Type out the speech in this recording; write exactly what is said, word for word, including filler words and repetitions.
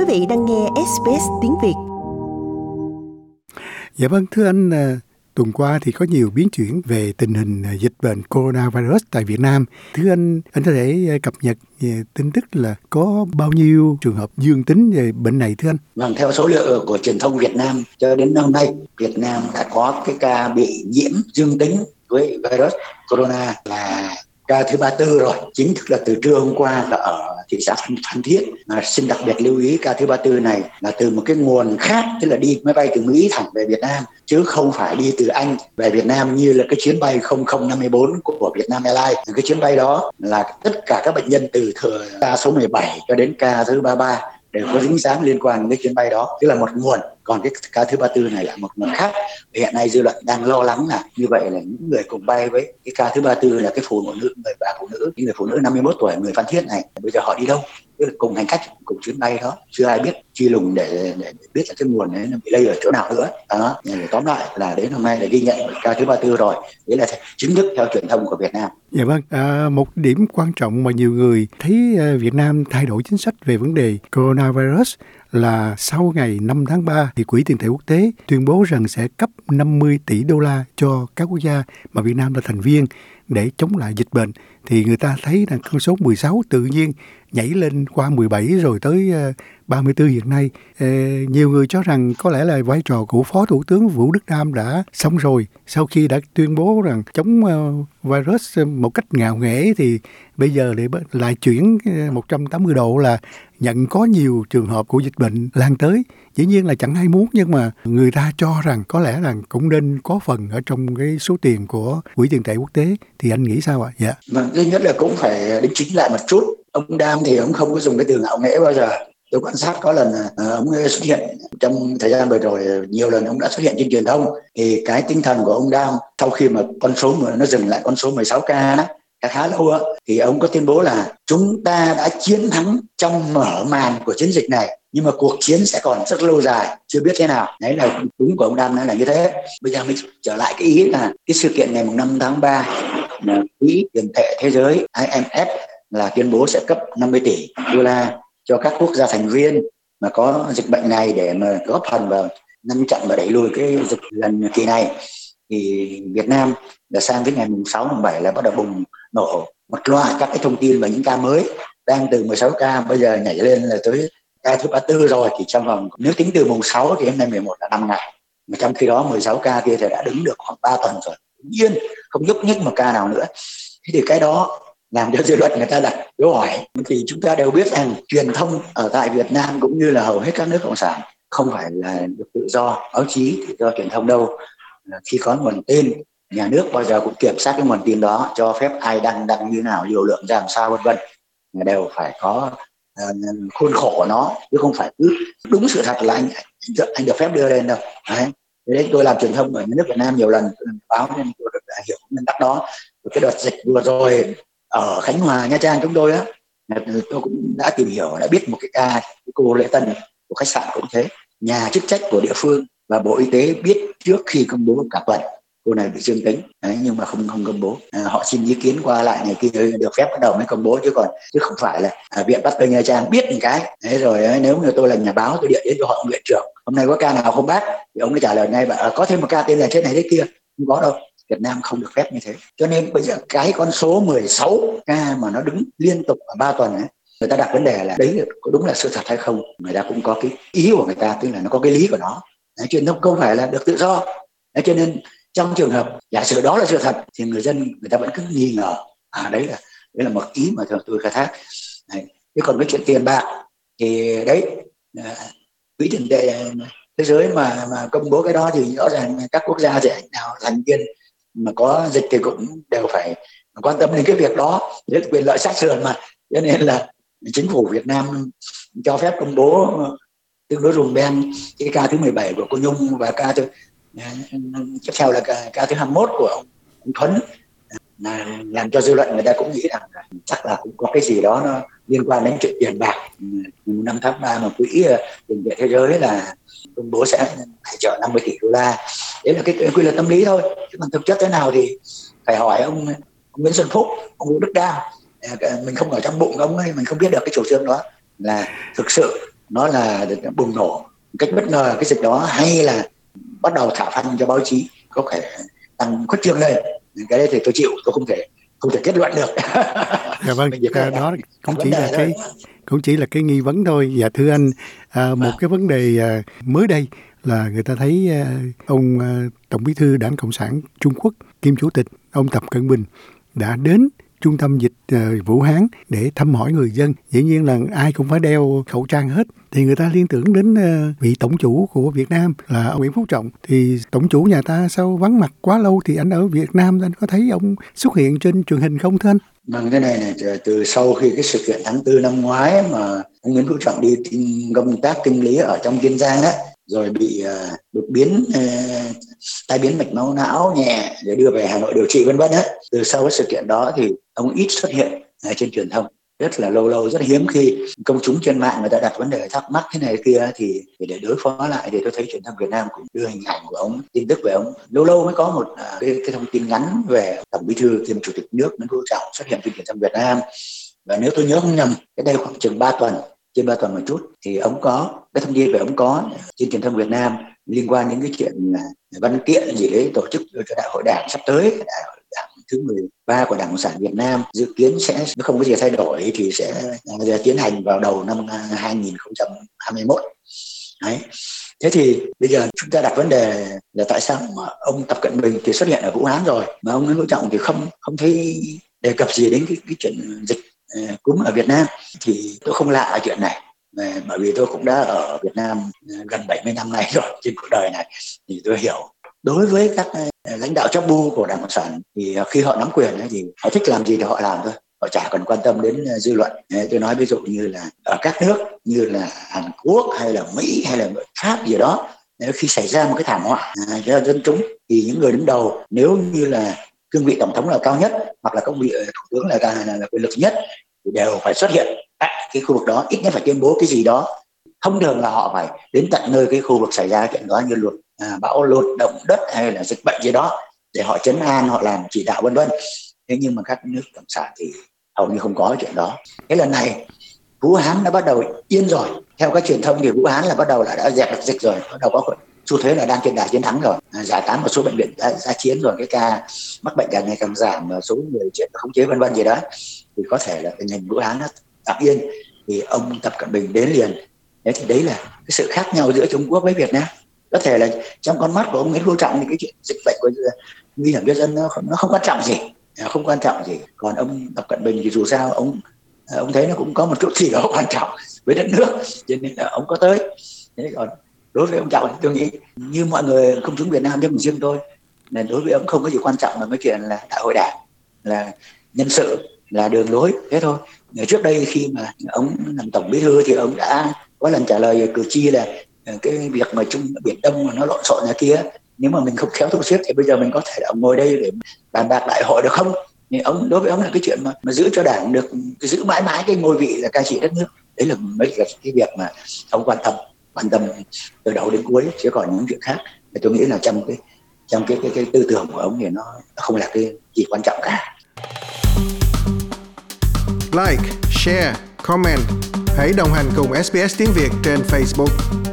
vị đang nghe ét bê ét tiếng Việt. Dạ vâng, thưa anh, tuần qua thì có nhiều biến chuyển về tình hình dịch bệnh coronavirus tại Việt Nam. Thưa anh, anh có thể cập nhật về tin tức là có bao nhiêu trường hợp dương tính về bệnh này thưa anh? Vâng, theo số liệu của truyền thông Việt Nam cho đến hôm nay, Việt Nam đã có cái ca bị nhiễm dương tính với virus corona là ca thứ ba mươi tư rồi. Chính thức là từ trưa hôm qua là ở thị xã Phan Thiết. Mà xin đặc biệt lưu ý ca thứ ba mươi tư này là từ một cái nguồn khác, tức là đi máy bay từ Mỹ thẳng về Việt Nam, chứ không phải đi từ Anh về Việt Nam như là cái chuyến bay không không năm bốn của Vietnam Airlines. Cái chuyến bay đó là tất cả các bệnh nhân từ thừa ca số mười bảy cho đến ca thứ ba mươi ba đều có dính dáng liên quan đến chuyến bay đó, tức là một nguồn. Còn cái ca thứ ba mươi tư này là một nguồn khác. Hiện nay dư luận đang lo lắng là như vậy là những người cùng bay với cái ca thứ ba mươi tư là cái phụ nữ, người bà phụ nữ, những người phụ nữ năm mươi mốt tuổi, người Phan Thiết này, bây giờ họ đi đâu? Tức là cùng hành khách cùng chuyến bay đó, chưa ai biết truy lùng để, để, để biết là cái nguồn đấy nó bị lây ở chỗ nào nữa đó. Tóm lại là đến hôm nay là ghi nhận ca thứ ba mươi tư rồi, đấy là chính thức theo truyền thông của Việt Nam. Dạ vâng, à, một điểm quan trọng mà nhiều người thấy Việt Nam thay đổi chính sách về vấn đề coronavirus là sau ngày năm tháng ba thì Quỹ tiền tệ quốc tế tuyên bố rằng sẽ cấp năm mươi tỷ đô la cho các quốc gia mà Việt Nam là thành viên để chống lại dịch bệnh. Thì người ta thấy là con số mười sáu tự nhiên nhảy lên qua mười bảy rồi tới ba mươi tư hiện nay. Ờ, nhiều người cho rằng có lẽ là vai trò của Phó Thủ tướng Vũ Đức Đam đã xong rồi. Sau khi đã tuyên bố rằng chống uh, virus một cách ngạo nghễ thì bây giờ lại, lại chuyển một trăm tám mươi độ là nhận có nhiều trường hợp của dịch bệnh lan tới. Dĩ nhiên là chẳng ai muốn, nhưng mà người ta cho rằng có lẽ là cũng nên có phần ở trong cái số tiền của Quỹ tiền tệ quốc tế. Thì anh nghĩ sao ạ? Dạ. Vâng, thứ nhất là cũng phải đính chính lại một chút. Ông Đam thì ông không có dùng cái từ ngạo nghễ bao giờ. Tôi quan sát có lần uh, ông xuất hiện trong thời gian vừa rồi, nhiều lần ông đã xuất hiện trên truyền thông. Thì cái tinh thần của ông Đam sau khi mà con số mà nó dừng lại con số mười sáu ca đó, khá lâu á, thì ông có tuyên bố là chúng ta đã chiến thắng trong mở màn của chiến dịch này, nhưng mà cuộc chiến sẽ còn rất lâu dài, chưa biết thế nào. Đấy là đúng của ông Đam, nói là như thế. Bây giờ mình trở lại cái ý là cái sự kiện ngày năm tháng ba là Quỹ tiền tệ thế giới I M F là tuyên bố sẽ cấp năm mươi tỷ đô la cho các quốc gia thành viên mà có dịch bệnh này để mà góp phần vào ngăn chặn và đẩy lùi cái dịch lần kỳ này. Thì Việt Nam là sang cái ngày sáu tháng bảy là bắt đầu bùng nổ một loạt các cái thông tin về những ca mới, đang từ mười sáu ca bây giờ nhảy lên là tới ca thứ ba mươi tư rồi. Thì trong vòng, nếu tính từ mùng sáu thì hôm nay mười một là năm ngày, mà trong khi đó mười sáu ca kia thì đã đứng được khoảng ba tuần rồi, yên không nhúc nhích một ca nào nữa. Thế thì cái đó làm cho dư luận người ta đặt dấu hỏi. Thì chúng ta đều biết rằng truyền thông ở tại Việt Nam cũng như là hầu hết các nước cộng sản không phải là được tự do, báo chí tự do truyền thông đâu. Khi có nguồn tin, nhà nước bao giờ cũng kiểm soát cái nguồn tin đó, cho phép ai đăng đăng như nào, liều lượng ra làm sao, vân vân, đều phải có uh, khuôn khổ của nó, chứ không phải cứ đúng sự thật là anh anh được phép đưa lên đâu. Đấy. Đấy, tôi làm truyền thông ở nhà nước Việt Nam nhiều lần báo nên tôi được hiểu nguyên tắc đó. Cái đợt dịch vừa rồi ở Khánh Hòa, Nha Trang chúng tôi á, tôi cũng đã tìm hiểu, đã biết một cái ca cái cô lễ tân của khách sạn cũng thế, nhà chức trách của địa phương và Bộ Y tế biết trước khi công bố cả tuần cô này bị dương tính. Đấy, nhưng mà không không công bố. À, họ xin ý kiến qua lại này kia được phép bắt đầu mới công bố, chứ còn chứ không phải là à, Viện Pasteur Nha Trang biết một cái. Thế rồi ấy, nếu như tôi là nhà báo, tôi điện đến cho họ ông viện trưởng, hôm nay có ca nào không bác? Thì ông ấy trả lời ngay và có thêm một ca tên là thế này thế kia. Không có đâu, Việt Nam không được phép như thế. Cho nên bây giờ cái con số mười sáu ca mà nó đứng liên tục ở ba tuần ấy, người ta đặt vấn đề là đấy có đúng là sự thật hay không. Người ta cũng có cái ý của người ta, tức là nó có cái lý của nó. Đấy, truyền thông không phải là được tự do. Đấy, cho nên trong trường hợp giả sử đó là sự thật thì người dân người ta vẫn cứ nghi ngờ. À, đấy là đấy là một ý mà tôi khai thác. Đấy. Thế còn cái chuyện tiền bạc thì đấy, Quỹ tiền tệ thế giới mà mà công bố cái đó thì rõ ràng các quốc gia sẽ nào thành viên mà có dịch thì cũng đều phải quan tâm đến cái việc đó, đấy là quyền lợi sát sườn mà. Cho nên là chính phủ Việt Nam cho phép công bố tương đối rùng beng cái ca thứ mười bảy của cô Nhung và ca thứ tiếp theo là ca, ca thứ hai mươi mốt của ông, ông Thuấn, là làm cho dư luận người ta cũng nghĩ rằng chắc là cũng có cái gì đó nó liên quan đến chuyện tiền bạc. Năm tháng ba mà Quỹ tiền tệ thế giới là công bố sẽ tài trợ năm mươi tỷ đô la. Đấy là cái, cái quy luật tâm lý thôi, chứ còn thực chất thế nào thì phải hỏi ông, ông Nguyễn Xuân Phúc, ông Vũ Đức Đam. Mình không ở trong bụng ông ấy, mình không biết được cái chủ trương đó là thực sự nó là bùng nổ cách bất ngờ cái dịch đó, hay là bắt đầu thả phanh cho báo chí có thể tăng khuất trương lên. Cái đấy thì tôi chịu, tôi không thể không thể kết luận được. Dạ vâng, à, đó cũng chỉ là cái cũng chỉ là cái nghi vấn thôi. Dạ thưa anh, à, một cái vấn đề à, mới đây là người ta thấy à, ông à, Tổng Bí thư Đảng Cộng sản Trung Quốc kiêm Chủ tịch ông Tập Cận Bình đã đến trung tâm dịch uh, Vũ Hán để thăm hỏi người dân. Dĩ nhiên là ai cũng phải đeo khẩu trang hết, thì người ta liên tưởng đến uh, vị tổng chủ của Việt Nam là ông Nguyễn Phú Trọng. Thì tổng chủ nhà ta sao vắng mặt quá lâu, thì anh ở Việt Nam anh có thấy ông xuất hiện trên truyền hình không thưa anh? Vâng, cái này này từ sau khi cái sự kiện tháng tư năm ngoái mà ông Nguyễn Phú Trọng đi công tác kinh lý ở trong Kiên Giang á, rồi bị uh, đột biến uh, tai biến mạch máu não nhẹ để đưa về Hà Nội điều trị vân vân á, từ sau cái sự kiện đó thì ông ít xuất hiện uh, trên truyền thông, rất là lâu lâu, rất hiếm khi công chúng trên mạng người ta đặt vấn đề thắc mắc thế này kia, thì để đối phó lại thì tôi thấy truyền thông Việt Nam cũng đưa hình ảnh của ông, tin tức về ông, lâu lâu mới có một uh, cái, cái thông tin ngắn về Tổng Bí thư kiêm Chủ tịch nước Nguyễn Phú Trọng xuất hiện trên truyền thông Việt Nam. Và nếu tôi nhớ không nhầm, cái đây khoảng chừng ba tuần, trên ba tuần một chút, thì ông có cái thông tin về ông có trên truyền thông Việt Nam liên quan đến cái chuyện là văn kiện gì đấy tổ chức cho đại hội đảng sắp tới, đại hội đảng thứ mười ba của Đảng Cộng sản Việt Nam dự kiến sẽ, nếu không có gì thay đổi thì sẽ tiến hành vào đầu năm hai nghìn không trăm hai mươi mốt. Đấy. Thế thì bây giờ chúng ta đặt vấn đề là tại sao mà ông Tập Cận Bình thì xuất hiện ở Vũ Hán rồi mà ông Nguyễn Phú Trọng thì không không thấy đề cập gì đến cái, cái chuyện dịch uh, cúm ở Việt Nam. Thì tôi không lạ ở chuyện này, bởi vì tôi cũng đã ở Việt Nam gần bảy mươi năm nay rồi, trên cuộc đời này thì tôi hiểu. Đối với các lãnh đạo chóp bu của Đảng Cộng sản thì khi họ nắm quyền thì họ thích làm gì thì họ làm thôi, họ chả cần quan tâm đến dư luận. Tôi nói ví dụ như là ở các nước như là Hàn Quốc hay là Mỹ hay là Pháp gì đó, khi xảy ra một cái thảm họa cho dân chúng thì những người đứng đầu, nếu như là cương vị tổng thống là cao nhất hoặc là cương vị thủ tướng là, là, là quyền lực nhất, thì đều phải xuất hiện tại cái khu vực đó, ít nhất phải tuyên bố cái gì đó. Thông thường là họ phải đến tận nơi cái khu vực xảy ra chuyện đó, như luật à, bão lụt, động đất hay là dịch bệnh gì đó, để họ trấn an, họ làm chỉ đạo vân vân. Thế nhưng mà các nước cộng sản thì hầu như không có chuyện đó. Cái lần này Vũ Hán đã bắt đầu yên rồi, theo các truyền thông thì Vũ Hán là bắt đầu là đã dẹp được dịch rồi, bắt đầu có xu thế là đang trên đà chiến thắng rồi, à, giải tán một số bệnh viện đã, đã chiến rồi, cái ca mắc bệnh càng ngày càng giảm, số người chết khống chế vân vân gì đó, thì có thể là tình hình Vũ Hán nó tạm yên. Thì ông Tập Cận Bình đến liền. Thế thì đấy là cái sự khác nhau giữa Trung Quốc với Việt Nam. Có thể là trong con mắt của ông Nguyễn Phú Trọng thì cái chuyện dịch bệnh của nguy hiểm cho dân nó không, nó không quan trọng gì, không quan trọng gì. Còn ông Tập Cận Bình thì dù sao ông ông thấy nó cũng có một chút gì đó quan trọng với đất nước, cho nên là ông có tới. Thế còn đối với ông Trọng thì tôi nghĩ như mọi người công chúng Việt Nam, chứ mình riêng tôi, là đối với ông không có gì quan trọng, mà cái chuyện là đại hội đảng, là nhân sự, là đường lối, thế thôi. Trước đây khi mà ông làm Tổng Bí thư thì ông đã có lần trả lời cử tri là cái việc mà Trung Biển Đông mà nó lộn xộn nhà kia, nếu mà mình không khéo thu xếp thì bây giờ mình có thể là ngồi đây để bàn bạc đại hội được không? Thì ông, đối với ông là cái chuyện mà, mà giữ cho đảng được giữ mãi mãi cái ngôi vị là cai trị đất nước, đấy là mấy cái, cái việc mà ông quan tâm quan tâm từ đầu đến cuối. Chứ còn những chuyện khác thì tôi nghĩ là trong cái trong cái cái, cái tư tưởng của ông thì nó, nó không là cái gì quan trọng cả. Like, share, comment. Hãy đồng hành cùng ét bê ét Tiếng Việt trên Facebook.